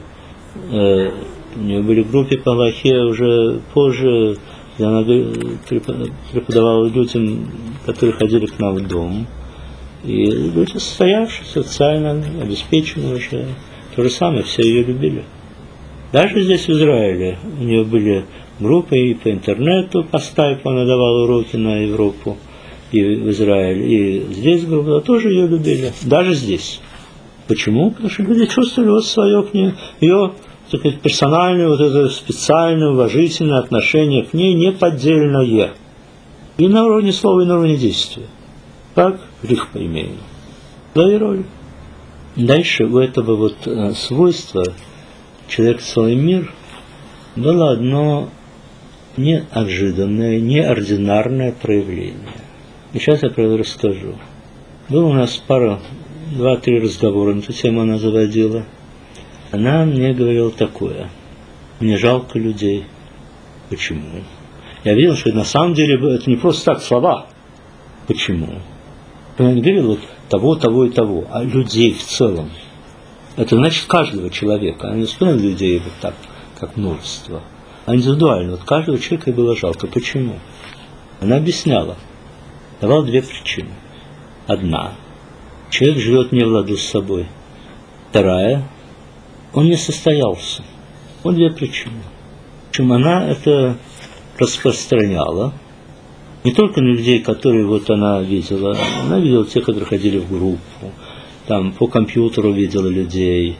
у нее были в группе по Аллахе уже позже, где она преподавала людям, которые ходили к нам в дом. И люди состоявшиеся, социально обеспеченные уже. То же самое, все ее любили. Даже здесь, в Израиле, у нее были группы и по интернету, по скайпу она давала уроки на Европу и в Израиль. И здесь группа тоже ее любили, даже здесь. Почему? Потому что люди чувствовали вот свое к ней, ее персональное, вот это специальное, уважительное отношение к ней, неподдельное. И на уровне слова, и на уровне действия. Как рихпа имеем. Да и роль. Дальше у этого вот свойства человек целый мир было одно неожиданное, неординарное проявление. И сейчас я про это расскажу. Было у нас 2-3 разговора на эту тему она заводила. Она мне говорила такое: мне жалко людей. Почему? Я видел, что на самом деле это не просто так слова. Почему? Она не говорила вот того, того и того, а людей в целом. Это значит каждого человека. Она не вспоминала людей вот так, как множество, а индивидуально. Вот каждого человека ей было жалко. Почему? Она объясняла. Давала 2 причины. Одна. Человек живет не в ладу с собой. Вторая. он не состоялся. Вот две причины. Причем она это распространяла не только на людей, которые вот она видела тех, которые ходили в группу, там по компьютеру видела людей,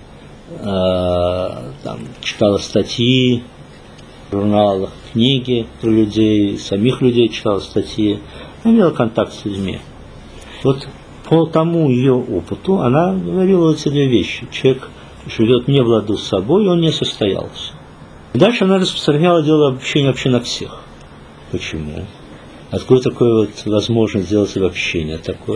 там читала статьи в журналах, книги про людей, самих людей читала статьи, она имела контакт с людьми. Вот по тому ее опыту она говорила вот эти две вещи. Человек живет не в ладу с собой, и он не состоялся. И дальше она распространяла дело обобщения вообще на всех. Почему? Откуда такое вот возможность сделать обобщение такое?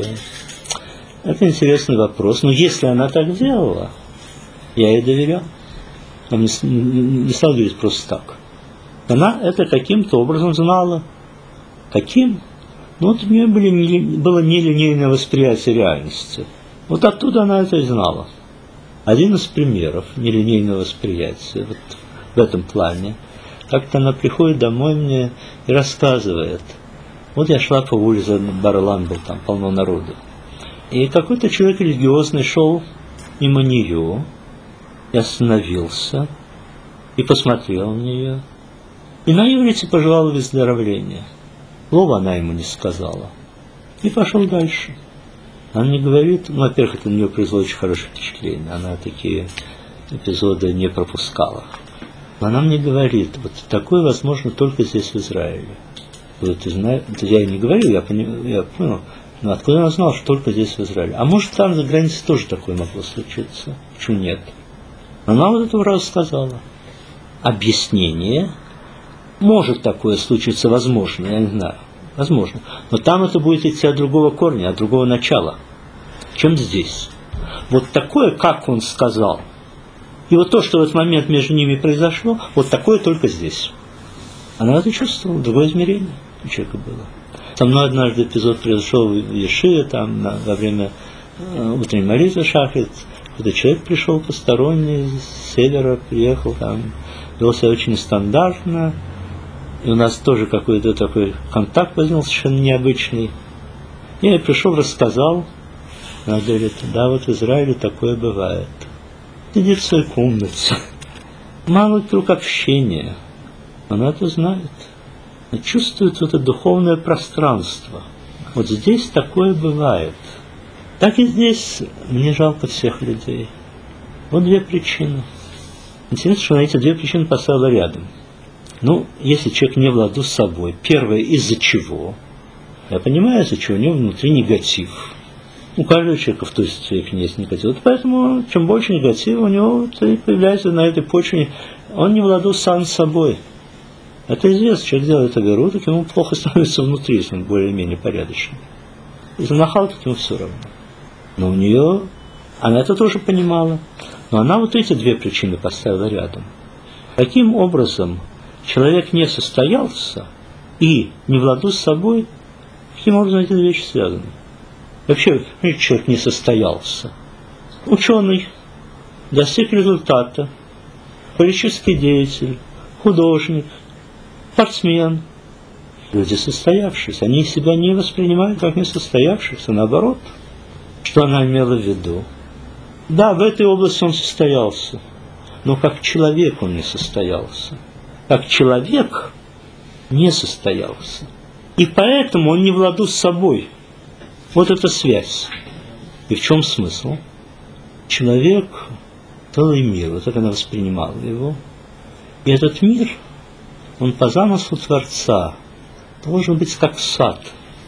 Это интересный вопрос. Но если она так делала, я ей доверял. Она не стала говорить просто так. Она это каким-то образом знала. Каким? Ну вот у нее было нелинейное восприятие реальности. Вот оттуда она это и знала. Один из примеров нелинейного восприятия вот в этом плане. Как-то она приходит домой мне и рассказывает. Вот я шла по улице, Барлан был, там полно народу. И какой-то человек религиозный шел мимо нее, и остановился, и посмотрел на нее. И на иврите пожелала выздоровления. Слова она ему не сказала. И пошел дальше. Она мне говорит, ну, во-первых, это на нее произвело очень хорошее впечатление. Она такие эпизоды не пропускала. Но она мне говорит, вот такое возможно только здесь, в Израиле. Вот, я и не говорил, я понял, но откуда она знала, что только здесь, в Израиле? А может, там за границей тоже такое могло случиться? Почему нет? Она вот это раз сказала. Объяснение. Может такое случиться, возможно, я не знаю. Возможно. Но там это будет идти от другого корня, от другого начала, чем здесь. Вот такое, как он сказал. И вот то, что в этот момент между ними произошло, вот такое только здесь. Она это чувствовала, другое измерение у человека было. Со мной однажды эпизод произошел в Ешиве, там во время утренней молитвы шахрит. Когда человек пришел посторонний, с севера приехал, там, вел себя очень нестандартно. И у нас тоже какой-то такой контакт возник совершенно необычный. И я пришел, рассказал. Она говорит, да, вот в Израиле такое бывает. Сидит в своей комнате. Мало вдруг общения. Она это знает. Она чувствует вот это духовное пространство. Вот здесь такое бывает. Так и здесь мне жалко всех людей. Вот две причины. Интересно, что она эти две причины поставила рядом. Ну, если человек не в ладу с собой, первое, из-за чего? Я понимаю, из-за чего у него внутри негатив. У каждого человека в той степени есть негатив. Вот поэтому, чем больше негатива у него появляется на этой почве, он не в ладу сам с собой. Это известно, человек делает оговору, так ему плохо становится внутри, если он более-менее порядочный. Если нахал, так ему все равно. Но у нее, она это тоже понимала, но она вот эти две причины поставила рядом. Каким образом человек не состоялся и не в ладу с собой, каким образом эти две вещи связаны? Вообще, человек не состоялся. Ученый, достиг результата, политический деятель, художник, спортсмен. Люди состоявшиеся, они себя не воспринимают как несостоявшихся, наоборот. Что она имела в виду? Да, в этой области он состоялся, но как человек он не состоялся. Как человек не состоялся. И поэтому он не в ладу с собой. Вот эта связь. И в чем смысл? Человек – целый мир, вот так она воспринимала его. И этот мир, он по замыслу Творца должен быть как сад.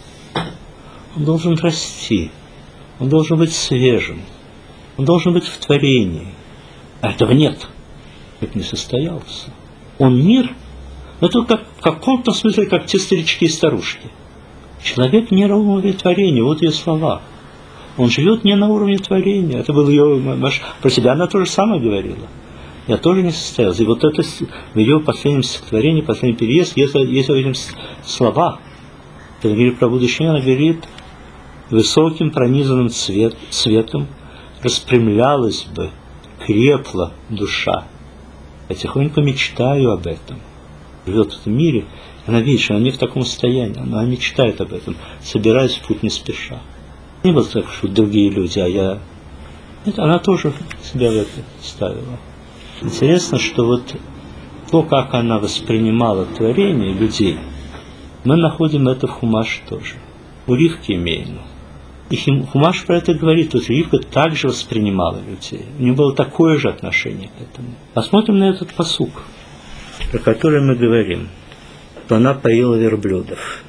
Он должен расти. Он должен быть свежим. Он должен быть в творении. А этого нет. Это не состоялся. Он мир, это как, в каком-то смысле, как те старички и старушки. Человек не на уровне творения, вот ее слова. Он живет не на уровне творения. Это был ее, про себя она то же самое говорила. Я тоже не состоялся. И вот это в ее последнем стихотворении, последний переезд, если этим слова, когда говорит про будущее, она говорит, высоким пронизанным светом распрямлялась бы, крепла душа. Я тихонько мечтаю об этом. Живет в этом мире, она видит, что она не в таком состоянии, она мечтает об этом, собираясь в путь не спеша. Не было так, что другие люди, а я... Нет, она тоже себя в это ставила. Интересно, что вот то, как она воспринимала творение людей, мы находим это в Хумаше тоже. У Ривки Мейну. И Хумаш про это говорит, вот Ривка также воспринимала людей. У нее было такое же отношение к этому. Посмотрим на этот пасук, про который мы говорим. Что она поила верблюдов.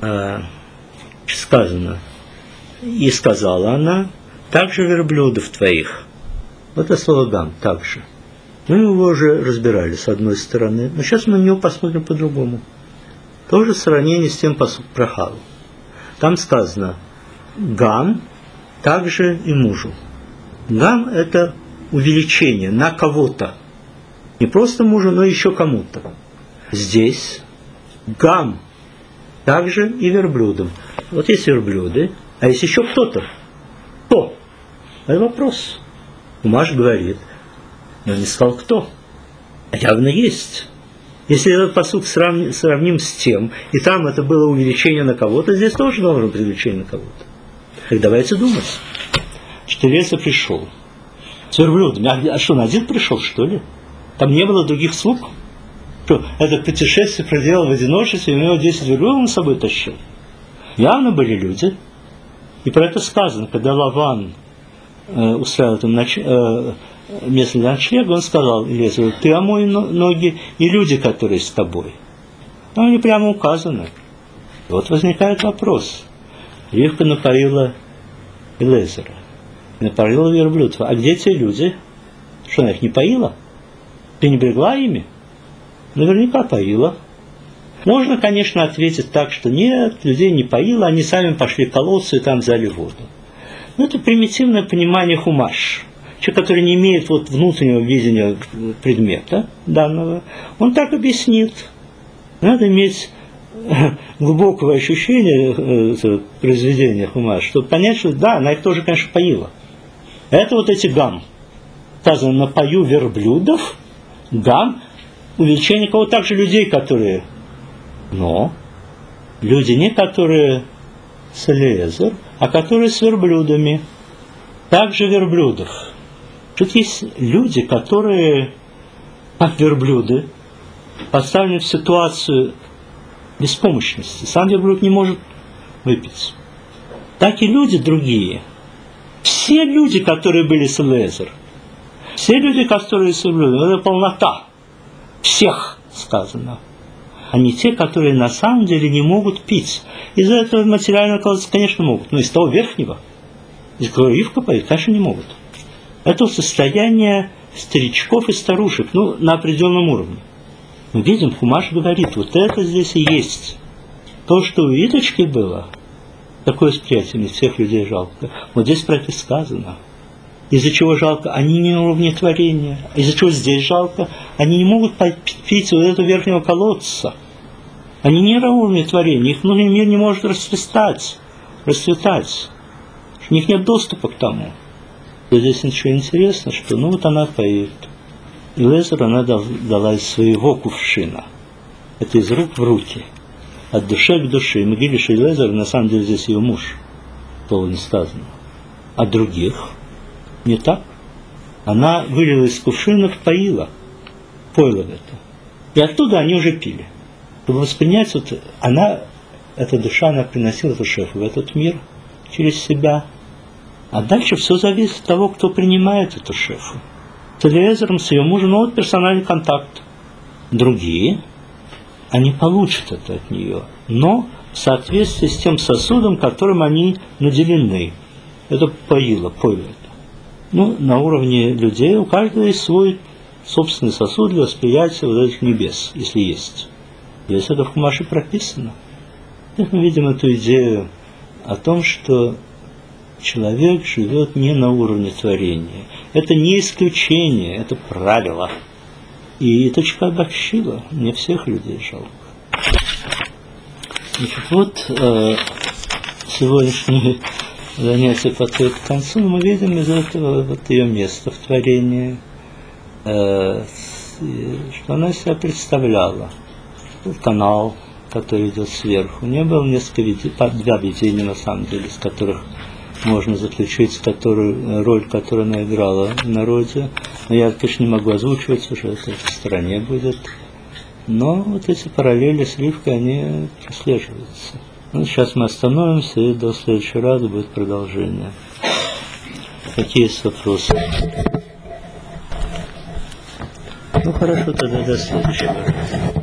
Сказано. И сказала она, также верблюдов твоих. Вот это слово «гам», также. Мы его уже разбирали с одной стороны, но сейчас мы на него посмотрим по-другому. Тоже сравнение с тем пасук про Хаву. Там сказано «гам», также и мужу. Гам – это увеличение на кого-то. Не просто мужу, но еще кому-то. Здесь гам, также и верблюдам. Вот есть верблюды, а есть еще кто-то. Кто? Это вопрос. Хумаш говорит, но не сказал кто. А явно есть. Если этот пасук сравним с тем, и там это было увеличение на кого-то, здесь тоже должно быть увеличение на кого-то. Так давайте думать, что Элиэзер пришел с верблюдами. А что, он один пришел, что ли? Там не было других слуг? Что, это путешествие проделал в одиночестве, и у него 10 верблюдов он с собой тащил? Явно были люди. И про это сказано, когда Лаван устраивал там место для ночлега, он сказал Элиэзеру, ты омой ноги и люди, которые с тобой. Но они прямо указаны. И вот возникает вопрос. Ривка напоила Элиэзера, напоила верблюдов. А где те люди? Что, она их не поила? Пренебрегла ими? Наверняка поила. Можно, конечно, ответить так, что нет, людей не поила, они сами пошли к колодцу и там взяли воду. Но это примитивное понимание Хумаш. Человек, который не имеет вот внутреннего видения предмета данного, он так объяснит. Надо иметь глубокого ощущения произведения Хумаш, чтобы понять, что да, она их тоже, конечно, поила. Это вот эти гам. Сказано, напою верблюдов, гам, увеличение кого также людей, которые... Но люди не которые с Элиэзер, а которые с верблюдами. Также верблюдов. Тут есть люди, которые, как верблюды, поставлены в ситуацию беспомощности. Сам верблюд не может выпить. Так и люди другие. Все люди, которые были с Элиэзер, все люди, которые с верблюдом, это полнота. Всех сказано. А не те, которые на самом деле не могут пить. Из-за этого материального колодца, конечно, могут. Но из того верхнего, из которого Ривка поет, конечно, не могут. Это состояние старичков и старушек, на определенном уровне. Мы видим, Хумаш говорит, вот это здесь и есть. То, что у Иточки было, такое восприятие, мне всех людей жалко. Вот здесь про это сказано. Из-за чего жалко? Они не на уровне творения. Из-за чего здесь жалко? Они не могут пить вот этого верхнего колодца. Они не на уровне творения. Их внутренний мир не может расцветать. У них нет доступа к тому. И здесь ничего интересного, что вот она поет. Элиэзеру она дала из своего кувшина. Это из рук в руки. От души к душе. И мы видели, что Элиэзер, на самом деле, здесь ее муж. Слово не сказано. А других не так. Она вылила из кувшинов, поила в это. И оттуда они уже пили. Чтобы воспринять, эта душа, она приносила эту шефу в этот мир через себя. А дальше все зависит от того, кто принимает эту шефу. С Элиэзером, с ее мужем, персональный контакт. Другие, они получат это от нее, но в соответствии с тем сосудом, которым они наделены. Это поило это. На уровне людей у каждого есть свой собственный сосуд для восприятия вот этих небес, если есть. Здесь это в Хумаше прописано. Здесь мы видим эту идею о том, что человек живет не на уровне творения. Это не исключение, это правило. И Иточка обобщила. Мне всех людей жалко. Значит, сегодняшний занятие подходит к концу, мы видим из этого ее место в творении, что она себя представляла. Был канал, который идет сверху. У нее было два видения, на самом деле, из которых можно заключить роль, которую она играла в народе. Но я точно не могу озвучивать, уже это в стороне будет. Но вот эти параллели с Ривкой, они прослеживаются. Ну, сейчас мы остановимся, и до следующего раза будет продолжение. Какие есть вопросы? Ну, хорошо, тогда до следующего раза.